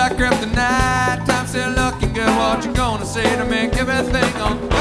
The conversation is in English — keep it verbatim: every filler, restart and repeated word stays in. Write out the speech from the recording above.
like kryptonite. Time still looking good. What you gonna say to make everything on?